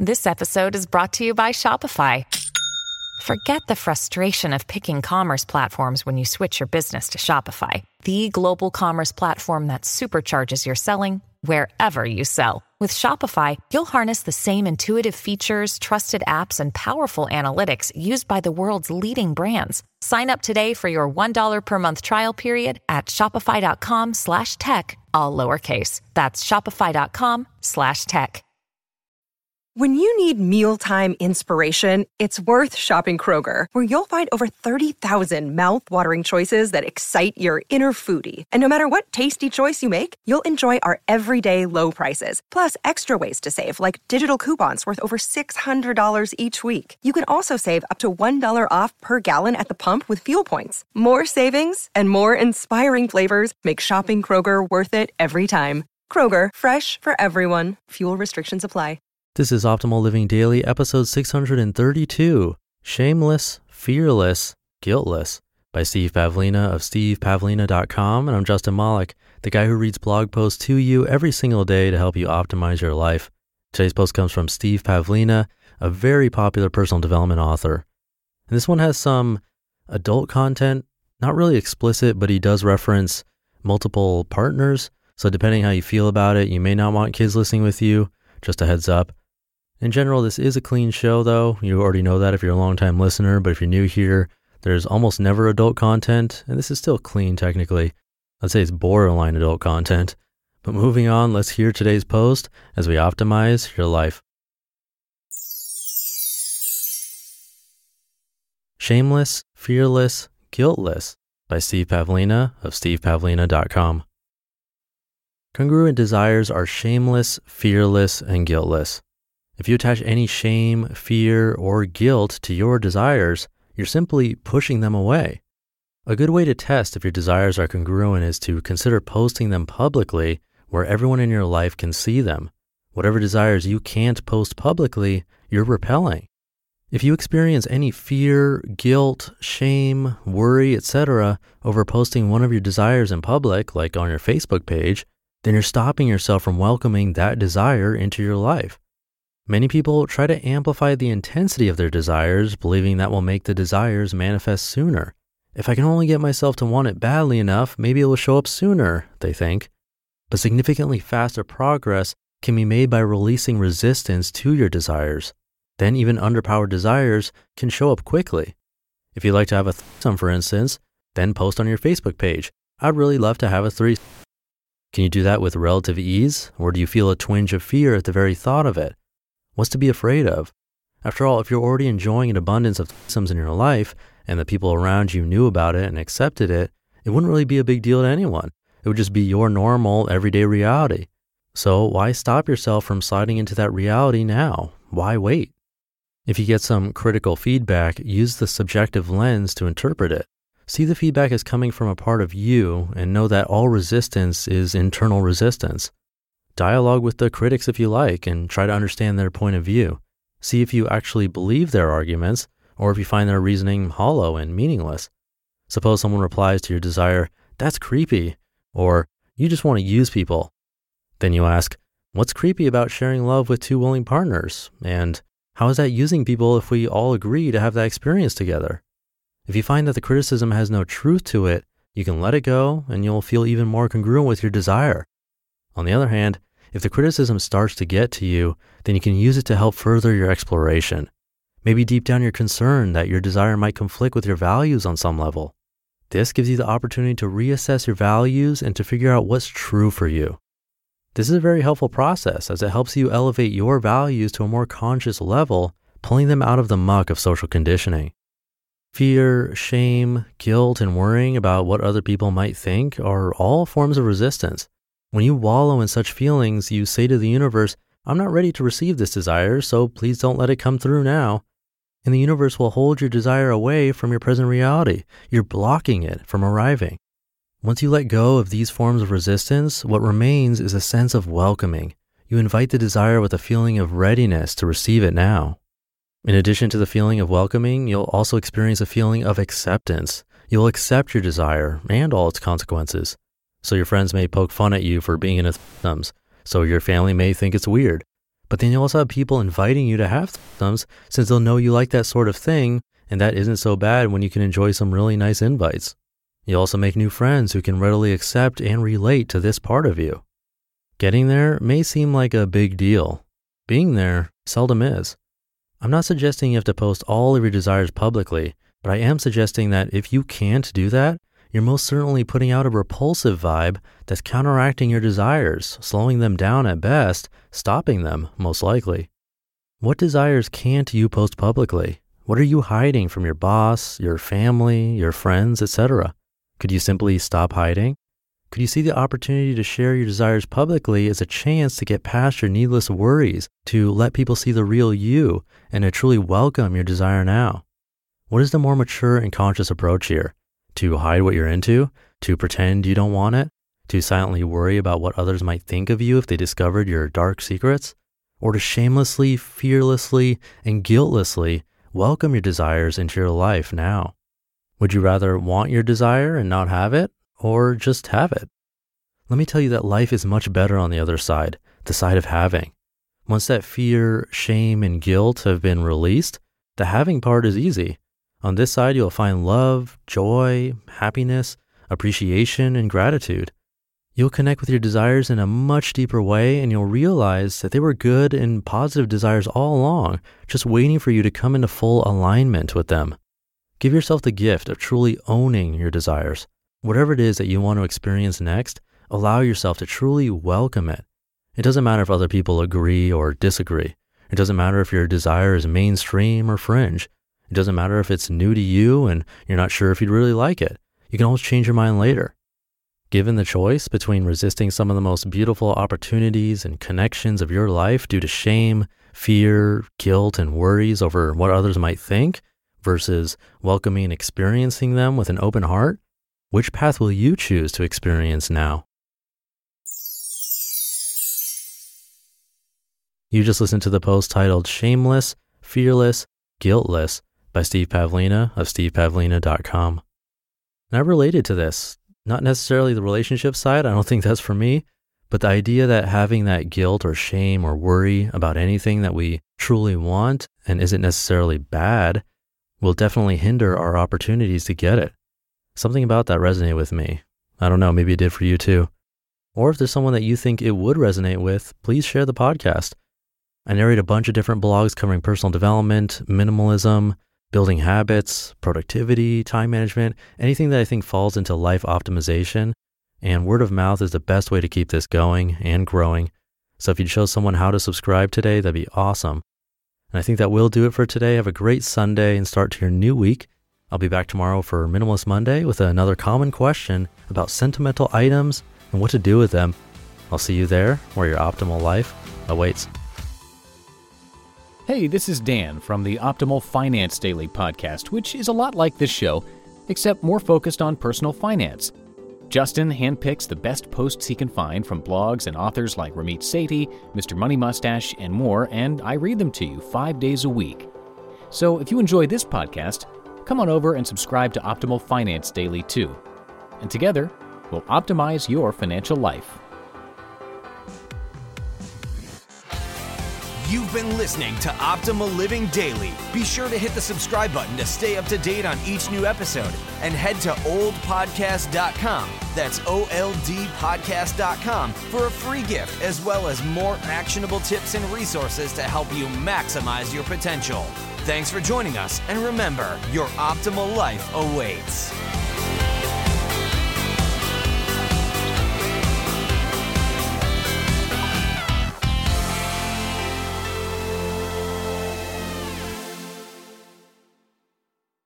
This episode is brought to you by Shopify. Forget the frustration of picking commerce platforms when you switch your business to Shopify, the global commerce platform that supercharges your selling wherever you sell. With Shopify, you'll harness the same intuitive features, trusted apps, and powerful analytics used by the world's leading brands. Sign up today for your $1 per month trial period at shopify.com/tech, all lowercase. That's shopify.com/tech. When you need mealtime inspiration, it's worth shopping Kroger, where you'll find over 30,000 mouth-watering choices that excite your inner foodie. And no matter what tasty choice you make, you'll enjoy our everyday low prices, plus extra ways to save, like digital coupons worth over $600 each week. You can also save up to $1 off per gallon at the pump with fuel points. More savings and more inspiring flavors make shopping Kroger worth it every time. Kroger, fresh for everyone. Fuel restrictions apply. This is Optimal Living Daily, episode 632, Shameless, Fearless, Guiltless, by Steve Pavlina of stevepavlina.com, and I'm Justin Malik, the guy who reads blog posts to you every single day to help you optimize your life. Today's post comes from Steve Pavlina, a very popular personal development author. And this one has some adult content, not really explicit, but he does reference multiple partners, so depending how you feel about it, you may not want kids listening with you, just a heads up. In general, this is a clean show, though. You already know that if you're a long-time listener, but if you're new here, there's almost never adult content, and this is still clean technically. I'd say it's borderline adult content. But moving on, let's hear today's post as we optimize your life. Shameless, Fearless, Guiltless, by Steve Pavlina of stevepavlina.com. Congruent desires are shameless, fearless, and guiltless. If you attach any shame, fear, or guilt to your desires, you're simply pushing them away. A good way to test if your desires are congruent is to consider posting them publicly where everyone in your life can see them. Whatever desires you can't post publicly, you're repelling. If you experience any fear, guilt, shame, worry, etc. over posting one of your desires in public, like on your Facebook page, then you're stopping yourself from welcoming that desire into your life. Many people try to amplify the intensity of their desires, believing that will make the desires manifest sooner. If I can only get myself to want it badly enough, maybe it will show up sooner, they think. But significantly faster progress can be made by releasing resistance to your desires. Then even underpowered desires can show up quickly. If you'd like to have a threesome, for instance, then post on your Facebook page, "I'd really love to have a threesome." Can you do that with relative ease, or do you feel a twinge of fear at the very thought of it? What's to be afraid of? After all, if you're already enjoying an abundance of threesomes in your life, and the people around you knew about it and accepted it, it wouldn't really be a big deal to anyone. It would just be your normal, everyday reality. So why stop yourself from sliding into that reality now? Why wait? If you get some critical feedback, use the subjective lens to interpret it. See the feedback as coming from a part of you and know that all resistance is internal resistance. Dialogue with the critics if you like and try to understand their point of view. See if you actually believe their arguments or if you find their reasoning hollow and meaningless. Suppose someone replies to your desire, "That's creepy," or "You just want to use people." Then you ask, what's creepy about sharing love with two willing partners? And how is that using people if we all agree to have that experience together? If you find that the criticism has no truth to it, you can let it go and you'll feel even more congruent with your desire. On the other hand, if the criticism starts to get to you, then you can use it to help further your exploration. Maybe deep down you're concerned that your desire might conflict with your values on some level. This gives you the opportunity to reassess your values and to figure out what's true for you. This is a very helpful process as it helps you elevate your values to a more conscious level, pulling them out of the muck of social conditioning. Fear, shame, guilt, and worrying about what other people might think are all forms of resistance. When you wallow in such feelings, you say to the universe, "I'm not ready to receive this desire, so please don't let it come through now." And the universe will hold your desire away from your present reality. You're blocking it from arriving. Once you let go of these forms of resistance, what remains is a sense of welcoming. You invite the desire with a feeling of readiness to receive it now. In addition to the feeling of welcoming, you'll also experience a feeling of acceptance. You'll accept your desire and all its consequences. So your friends may poke fun at you for being in a threesomes, so your family may think it's weird. But then you also have people inviting you to have threesomes since they'll know you like that sort of thing, and that isn't so bad when you can enjoy some really nice invites. You also make new friends who can readily accept and relate to this part of you. Getting there may seem like a big deal. Being there seldom is. I'm not suggesting you have to post all of your desires publicly, but I am suggesting that if you can't do that, you're most certainly putting out a repulsive vibe that's counteracting your desires, slowing them down at best, stopping them most likely. What desires can't you post publicly? What are you hiding from your boss, your family, your friends, etc.? Could you simply stop hiding? Could you see the opportunity to share your desires publicly as a chance to get past your needless worries, to let people see the real you, and to truly welcome your desire now? What is the more mature and conscious approach here? To hide what you're into? To pretend you don't want it? To silently worry about what others might think of you if they discovered your dark secrets? Or to shamelessly, fearlessly, and guiltlessly welcome your desires into your life now? Would you rather want your desire and not have it, or just have it? Let me tell you that life is much better on the other side, the side of having. Once that fear, shame, and guilt have been released, the having part is easy. On this side, you'll find love, joy, happiness, appreciation, and gratitude. You'll connect with your desires in a much deeper way, and you'll realize that they were good and positive desires all along, just waiting for you to come into full alignment with them. Give yourself the gift of truly owning your desires. Whatever it is that you want to experience next, allow yourself to truly welcome it. It doesn't matter if other people agree or disagree. It doesn't matter if your desire is mainstream or fringe. It doesn't matter if it's new to you and you're not sure if you'd really like it. You can always change your mind later. Given the choice between resisting some of the most beautiful opportunities and connections of your life due to shame, fear, guilt, and worries over what others might think, versus welcoming and experiencing them with an open heart, which path will you choose to experience now? You just listened to the post titled Shameless, Fearless, Guiltless by Steve Pavlina of stevepavlina.com. And I related to this, not necessarily the relationship side, I don't think that's for me, but the idea that having that guilt or shame or worry about anything that we truly want and isn't necessarily bad will definitely hinder our opportunities to get it. Something about that resonated with me. I don't know, maybe it did for you too. Or if there's someone that you think it would resonate with, please share the podcast. I narrate a bunch of different blogs covering personal development, minimalism, building habits, productivity, time management, anything that I think falls into life optimization. And word of mouth is the best way to keep this going and growing. So if you'd show someone how to subscribe today, that'd be awesome. And I think that will do it for today. Have a great Sunday and start to your new week. I'll be back tomorrow for Minimalist Monday with another common question about sentimental items and what to do with them. I'll see you there where your optimal life awaits. Hey, this is Dan from the Optimal Finance Daily podcast, which is a lot like this show, except more focused on personal finance. Justin handpicks the best posts he can find from blogs and authors like Ramit Sethi, Mr. Money Mustache, and more, and I read them to you 5 days a week. So if you enjoy this podcast, come on over and subscribe to Optimal Finance Daily too. And together, we'll optimize your financial life. You've been listening to Optimal Living Daily. Be sure to hit the subscribe button to stay up to date on each new episode and head to oldpodcast.com. That's OLDpodcast.com for a free gift as well as more actionable tips and resources to help you maximize your potential. Thanks for joining us, and remember, your optimal life awaits.